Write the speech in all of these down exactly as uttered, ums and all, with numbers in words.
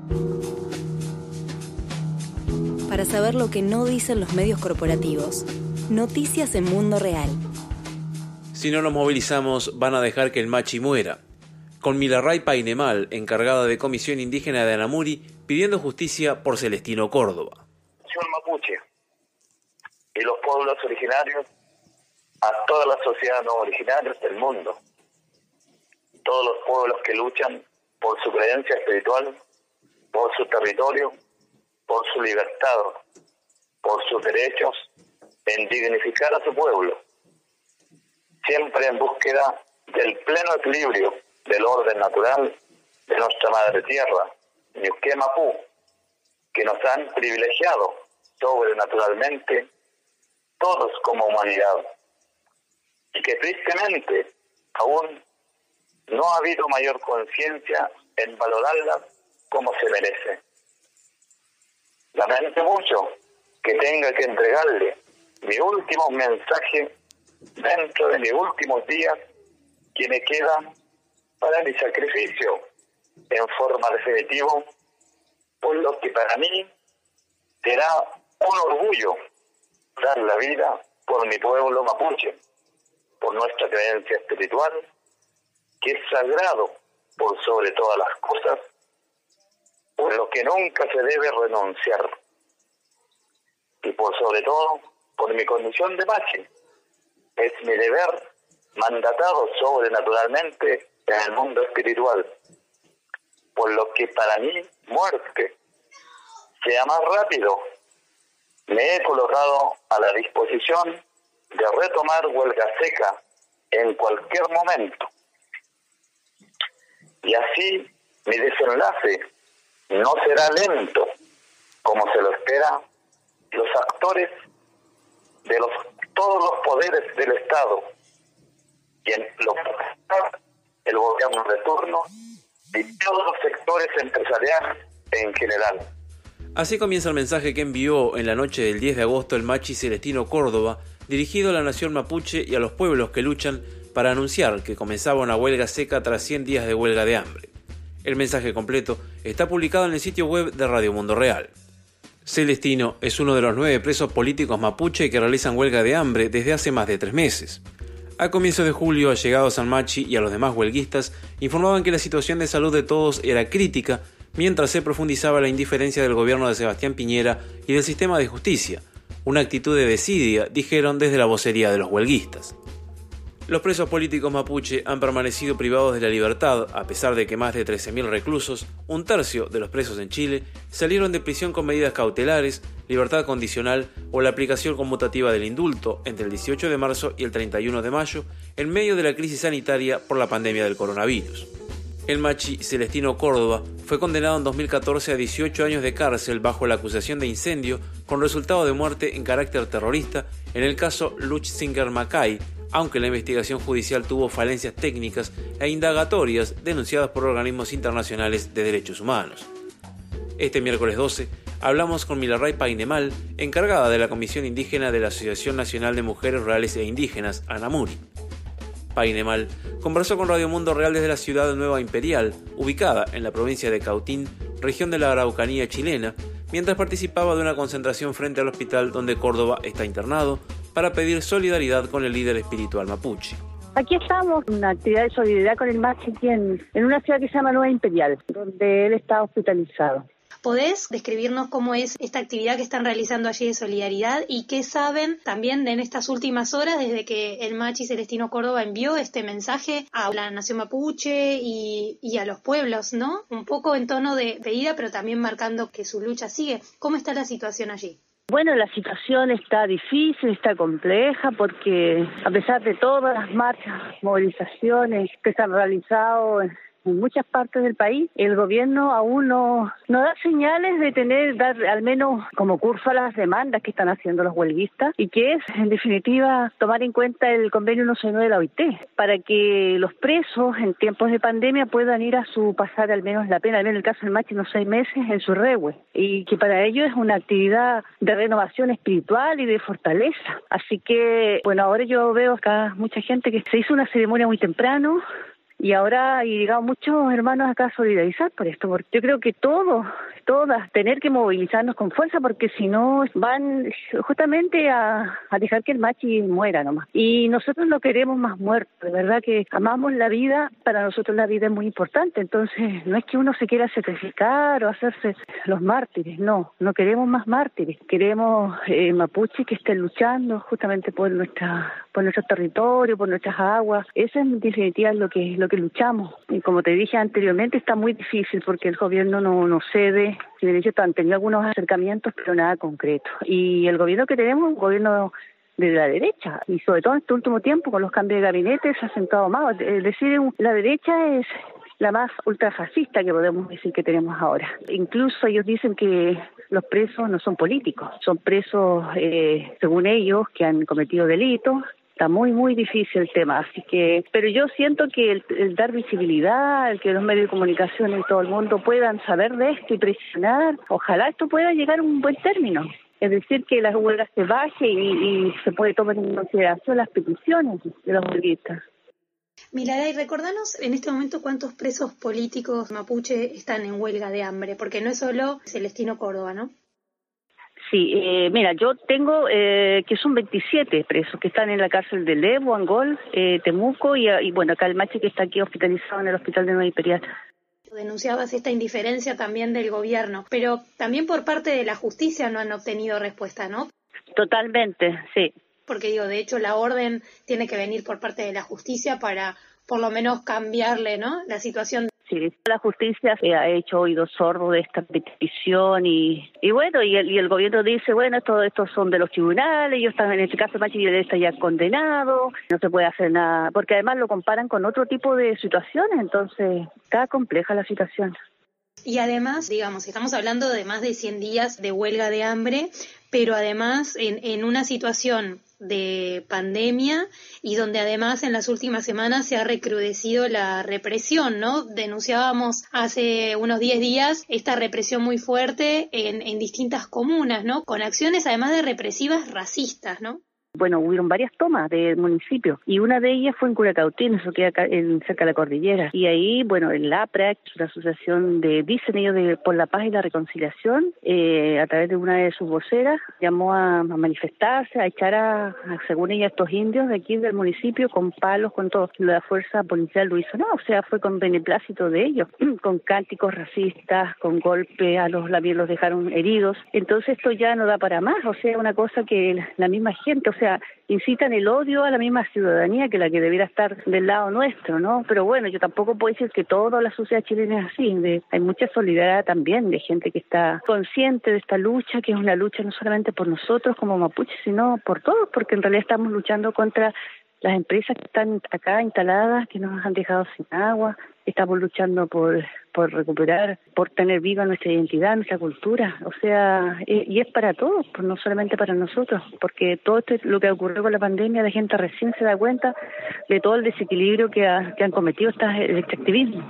Para saber lo que no dicen los medios corporativos, noticias en Mundo Real. Si no nos movilizamos, van a dejar que el machi muera. Con Milarray Painemal, encargada de Comisión Indígena de Anamuri, pidiendo justicia por Celestino Córdoba. Nación mapuche y los pueblos originarios, a toda la sociedad no originaria del mundo, todos los pueblos que luchan por su creencia espiritual, por su territorio, por su libertad, por sus derechos, en dignificar a su pueblo, siempre en búsqueda del pleno equilibrio del orden natural de nuestra madre tierra, Ñuqué Mapú, que nos han privilegiado sobrenaturalmente todos como humanidad, y que tristemente aún no ha habido mayor conciencia en valorarlas como se merece. Lamento mucho que tenga que entregarle mi último mensaje dentro de mis últimos días, que me queda para mi sacrificio en forma definitiva, por lo que para mí será un orgullo dar la vida por mi pueblo mapuche, por nuestra creencia espiritual, que es sagrado por sobre todas las cosas, por lo que nunca se debe renunciar, y por sobre todo por mi condición de machi. Es mi deber, mandatado sobrenaturalmente en el mundo espiritual, por lo que para mí muerte sea más rápido. Me he colocado a la disposición de retomar huelga seca en cualquier momento, y así mi desenlace no será lento como se lo espera los actores de los todos los poderes del Estado, y en los el gobierno de turno y todos los sectores empresariales en general. Así comienza el mensaje que envió en la noche del diez de agosto el machi Celestino Córdoba, dirigido a la nación mapuche y a los pueblos que luchan para anunciar que comenzaba una huelga seca tras cien días de huelga de hambre. El mensaje completo está publicado en el sitio web de Radio Mundo Real. Celestino es uno de los nueve presos políticos mapuche que realizan huelga de hambre desde hace más de tres meses. A comienzos de julio, allegados al machi y a los demás huelguistas informaban que la situación de salud de todos era crítica, mientras se profundizaba la indiferencia del gobierno de Sebastián Piñera y del sistema de justicia, una actitud de desidia, dijeron desde la vocería de los huelguistas. Los presos políticos mapuche han permanecido privados de la libertad, a pesar de que más de trece mil reclusos, un tercio de los presos en Chile, salieron de prisión con medidas cautelares, libertad condicional o la aplicación conmutativa del indulto entre el dieciocho de marzo y el treinta y uno de mayo, en medio de la crisis sanitaria por la pandemia del coronavirus. El machi Celestino Córdoba fue condenado en dos mil catorce a dieciocho años de cárcel bajo la acusación de incendio con resultado de muerte en carácter terrorista en el caso Luchsinger Mackay, aunque la investigación judicial tuvo falencias técnicas e indagatorias denunciadas por organismos internacionales de derechos humanos. Este miércoles doce hablamos con Milarray Painemal, encargada de la Comisión Indígena de la Asociación Nacional de Mujeres Rurales e Indígenas, Anamuri. Painemal conversó con Radio Mundo Real desde la ciudad de Nueva Imperial, ubicada en la provincia de Cautín, región de la Araucanía chilena, mientras participaba de una concentración frente al hospital donde Córdoba está internado, para pedir solidaridad con el líder espiritual mapuche. Aquí estamos, en una actividad de solidaridad con el machi en, en una ciudad que se llama Nueva Imperial, donde él está hospitalizado. ¿Podés describirnos cómo es esta actividad que están realizando allí de solidaridad y qué saben también en estas últimas horas desde que el machi Celestino Córdoba envió este mensaje a la nación mapuche y, y a los pueblos, ¿no? Un poco en tono de pedida, pero también marcando que su lucha sigue. ¿Cómo está la situación allí? Bueno, la situación está difícil, está compleja, porque a pesar de todas las marchas, movilizaciones que se han realizado en muchas partes del país, el gobierno aún no, no da señales de tener, dar al menos como curso a las demandas que están haciendo los huelguistas, y que es, en definitiva, tomar en cuenta el convenio ciento nueve de la O I T, para que los presos en tiempos de pandemia puedan ir a su pasar al menos la pena, al menos en el caso del machi, unos seis meses en su rehue, y que para ellos es una actividad de renovación espiritual y de fortaleza. Así que, bueno, ahora yo veo acá mucha gente que se hizo una ceremonia muy temprano, Y ahora hay, digamos, muchos hermanos acá a solidarizar por esto, porque yo creo que todos, todas, tener que movilizarnos con fuerza, porque si no van justamente a, a dejar que el machi muera nomás. Y nosotros no queremos más muertos, de verdad que amamos la vida, para nosotros la vida es muy importante, entonces no es que uno se quiera sacrificar o hacerse los mártires, no, no queremos más mártires, queremos eh, mapuches que estén luchando justamente por nuestra, por nuestro territorio, por nuestras aguas. Eso en definitiva es lo que lo que luchamos. Y como te dije anteriormente, está muy difícil porque el gobierno no, no cede. Si de hecho han tenido algunos acercamientos, pero nada concreto. Y el gobierno que tenemos es un gobierno de la derecha, y sobre todo en este último tiempo con los cambios de gabinete se ha sentado más. Es decir, la derecha es la más ultrafascista que podemos decir que tenemos ahora. Incluso ellos dicen que los presos no son políticos, son presos, eh, según ellos, que han cometido delitos. Está muy, muy difícil el tema, así que, pero yo siento que el, el dar visibilidad, el que los medios de comunicación y todo el mundo puedan saber de esto y presionar, ojalá esto pueda llegar a un buen término. Es decir, que las huelgas se baje y, y se puede tomar en consideración las peticiones de los huelguistas. Milaray, recordanos en este momento cuántos presos políticos mapuche están en huelga de hambre, porque no es solo Celestino Córdoba, ¿no? Sí, eh, mira, yo tengo eh, que son veintisiete presos que están en la cárcel de Levo, Angol, eh, Temuco y, y bueno, acá el machi que está aquí hospitalizado en el hospital de Nueva Imperial. Denunciabas esta indiferencia también del gobierno, pero también por parte de la justicia no han obtenido respuesta, ¿no? Totalmente, sí. Porque digo, de hecho la orden tiene que venir por parte de la justicia para por lo menos cambiarle, ¿no?, la situación. Sí, la justicia se ha hecho oídos sordos de esta petición y, y bueno, y el, y el gobierno dice, bueno, todo esto son de los tribunales, ellos están, en este caso Machi está ya condenado, no se puede hacer nada, porque además lo comparan con otro tipo de situaciones, entonces está compleja la situación. Y además, digamos, estamos hablando de más de cien días de huelga de hambre, pero además en, en una situación de pandemia y donde además en las últimas semanas se ha recrudecido la represión, ¿no? Denunciábamos hace unos diez días esta represión muy fuerte en, en distintas comunas, ¿no? Con acciones además de represivas racistas, ¿no? Bueno, hubieron varias tomas del municipio y una de ellas fue en Curacautín, eso queda acá en, cerca de la cordillera. Y ahí, bueno, el APRAC, la asociación de, dicen ellos, de por la paz y la reconciliación, eh, a través de una de sus voceras, llamó a, a manifestarse, a echar a, a, según ella, estos indios de aquí del municipio con palos, con todo. La fuerza policial lo hizo, no, o sea, fue con beneplácito de ellos, con cánticos racistas, con golpes, a los también los dejaron heridos. Entonces esto ya no da para más, o sea, una cosa que la misma gente, o sea, incitan el odio a la misma ciudadanía que la que debiera estar del lado nuestro, ¿no? Pero bueno, yo tampoco puedo decir que toda la sociedad chilena es así. De, hay mucha solidaridad también de gente que está consciente de esta lucha, que es una lucha no solamente por nosotros como mapuches, sino por todos, porque en realidad estamos luchando contra las empresas que están acá instaladas, que nos han dejado sin agua. Estamos luchando por por recuperar, por tener viva nuestra identidad, nuestra cultura, o sea, y es para todos, no solamente para nosotros, porque todo esto, lo que ocurrió con la pandemia, la gente recién se da cuenta de todo el desequilibrio que, ha, que han cometido estas, este activismo.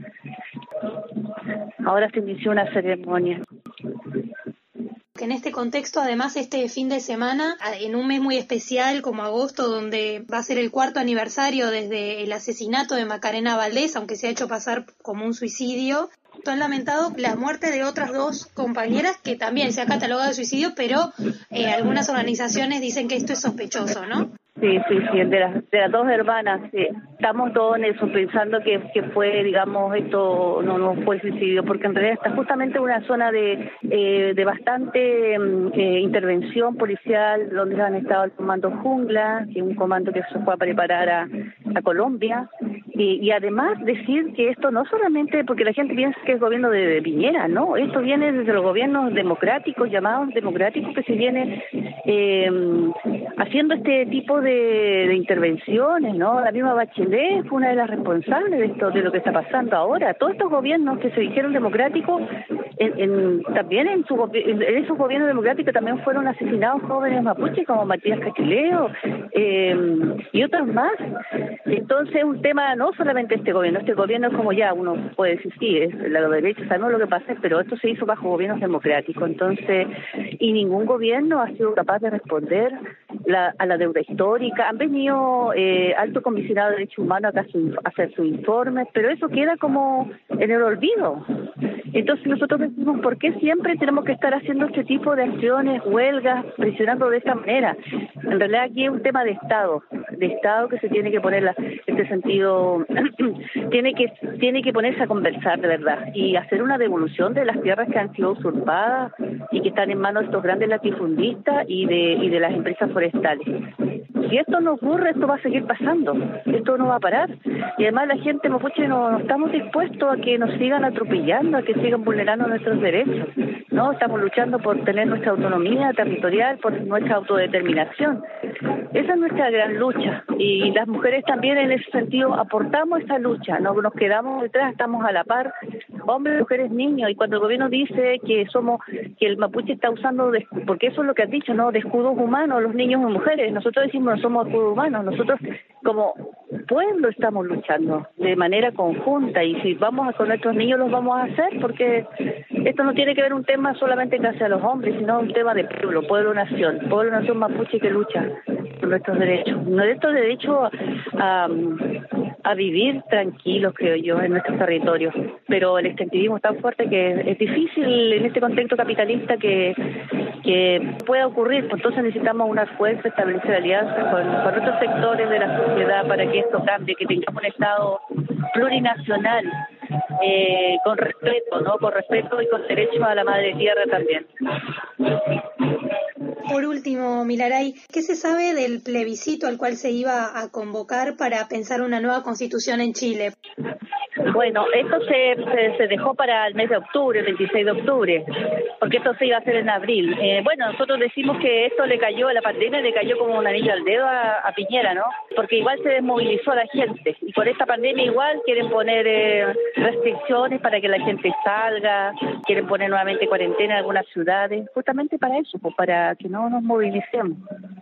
Ahora se inició una ceremonia. En este contexto, además, este fin de semana, en un mes muy especial como agosto, donde va a ser el cuarto aniversario desde el asesinato de Macarena Valdés, aunque se ha hecho pasar como un suicidio, han lamentado la muerte de otras dos compañeras que también se ha catalogado de suicidio, pero eh, algunas organizaciones dicen que esto es sospechoso, ¿no? Sí, sí, sí, de las, de las dos hermanas, sí. Estamos todos en eso, pensando que, que fue, digamos, esto no, no fue suicidio, porque en realidad está justamente en una zona de, eh, de bastante eh, intervención policial, donde han estado el comando Jungla, que es un comando que se fue a preparar a, a Colombia, y, y además decir que esto no solamente, porque la gente piensa que es gobierno de, de Piñera, no, esto viene desde los gobiernos democráticos, llamados democráticos, que se viene eh, haciendo este tipo de De, de intervenciones, ¿no? La misma Bachelet fue una de las responsables de esto, de lo que está pasando ahora. Todos estos gobiernos que se dijeron democráticos en, en, también en, su, en esos gobiernos democráticos también fueron asesinados jóvenes mapuches como Matías Cachileo eh, y otros más. Entonces es un tema no solamente este gobierno, este gobierno es como ya uno puede decir, sí, es la derecha, sabemos lo que pasa, pero esto se hizo bajo gobiernos democráticos, entonces, y ningún gobierno ha sido capaz de responder la, a la deuda histórica. Han venido eh, alto comisionado de derechos humanos acá a hacer su informe, pero eso queda como en el olvido. Entonces nosotros decimos, ¿por qué siempre tenemos que estar haciendo este tipo de acciones, huelgas, presionando de esta manera? En realidad aquí es un tema de Estado, de Estado que se tiene que poner, en este sentido, tiene que tiene que ponerse a conversar de verdad y hacer una devolución de las tierras que han sido usurpadas y que están en manos de estos grandes latifundistas y de, y de las empresas forestales. Si esto no ocurre, esto va a seguir pasando, esto no va a parar. Y además la gente mapuche no, no estamos dispuestos a que nos sigan atropellando, a que sigan vulnerando nuestros derechos. No, estamos luchando por tener nuestra autonomía territorial, por nuestra autodeterminación. Esa es nuestra gran lucha. Y las mujeres también en ese sentido aportamos esa lucha, no nos quedamos detrás, estamos a la par, hombres, mujeres, niños. Y cuando el gobierno dice que somos, que el mapuche está usando, de, porque eso es lo que has dicho, ¿no?, de escudos humanos, los niños y mujeres, nosotros decimos no somos escudos humanos, nosotros como pueblo estamos luchando de manera conjunta, y si vamos a con nuestros niños los vamos a hacer, porque esto no tiene que ver un tema solamente que hacia los hombres, sino un tema de pueblo, pueblo-nación, pueblo-nación mapuche que lucha por nuestros derechos, nuestro derecho a, a vivir tranquilos, creo yo, en nuestros territorios. Pero el extractivismo es tan fuerte que es difícil en este contexto capitalista que, que pueda ocurrir. Entonces necesitamos una fuerza, establecer alianzas con, con otros sectores de la sociedad para que esto cambie, que tengamos un Estado plurinacional, eh, con respeto, ¿no? Con respeto y con derecho a la madre tierra también. Por último, Milaray, ¿qué se sabe del plebiscito al cual se iba a convocar para pensar una nueva constitución en Chile? Bueno, esto se, se, se dejó para el mes de octubre, el veintiséis de octubre, porque esto se iba a hacer en abril. Eh, bueno, nosotros decimos que esto le cayó, a la pandemia le cayó como un anillo al dedo a, a Piñera, ¿no? Porque igual se desmovilizó a la gente, y por esta pandemia igual quieren poner eh, restricciones para que la gente salga, quieren poner nuevamente cuarentena en algunas ciudades, justamente para eso, pues para que no nos movilicemos.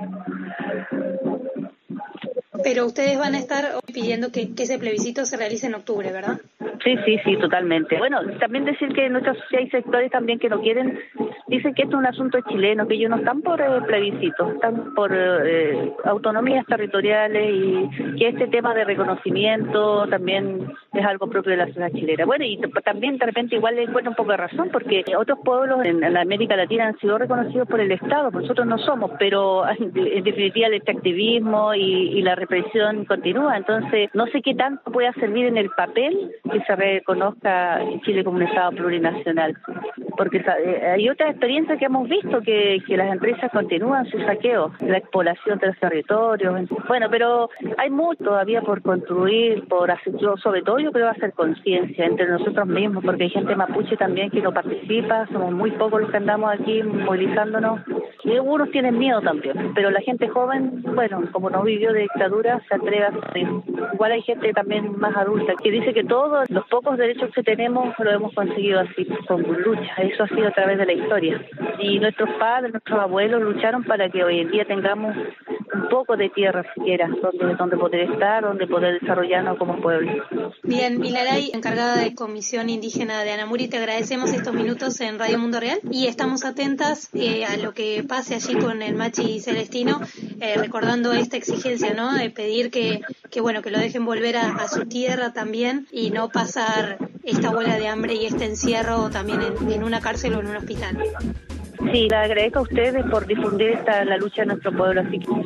Pero ustedes van a estar pidiendo que, que ese plebiscito se realice en octubre, ¿verdad? Sí, sí, sí, totalmente. Bueno, también decir que en nuestra sociedad hay sectores también que no quieren, dicen que esto es un asunto chileno, que ellos no están por eh, plebiscito, están por eh, autonomías territoriales, y que este tema de reconocimiento también es algo propio de la sociedad chilena. Bueno, y t- también de repente igual le encuentro un poco de razón, porque otros pueblos en, en la América Latina han sido reconocidos por el Estado, nosotros no somos, pero en, en definitiva el extractivismo y, y la represión continúa, entonces no sé qué tanto pueda servir en el papel que se reconozca Chile como un Estado plurinacional, porque hay otras experiencias que hemos visto, que, que las empresas continúan su saqueo, la explotación de los territorios. Bueno, pero hay mucho todavía por construir, por hacer, sobre todo yo creo hacer conciencia entre nosotros mismos, porque hay gente mapuche también que no participa, somos muy pocos los que andamos aquí movilizándonos, y algunos tienen miedo también, pero la gente joven, bueno, como no vivió de dictadura, se atreve a salir. Igual hay gente también más adulta que dice que todos los pocos derechos que tenemos lo hemos conseguido así, con lucha. Eso ha sido a través de la historia. Y nuestros padres, nuestros abuelos lucharon para que hoy en día tengamos un poco de tierra siquiera, donde, donde poder estar, donde poder desarrollarnos como pueblo. Bien, Milaray, encargada de Comisión Indígena de Anamuri, te agradecemos estos minutos en Radio Mundo Real y estamos atentas eh, a lo que pase allí con el Machi Celestino, eh, recordando esta exigencia, ¿no?, de pedir que, que bueno, que lo dejen volver a, a su tierra también y no pasar esta huelga de hambre y este encierro también en, en una cárcel o en un hospital. Sí, le agradezco a ustedes por difundir esta, la lucha de nuestro pueblo. Así que...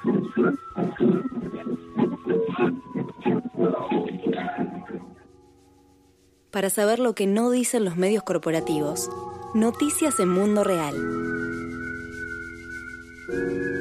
Para saber lo que no dicen los medios corporativos, noticias en Mundo Real.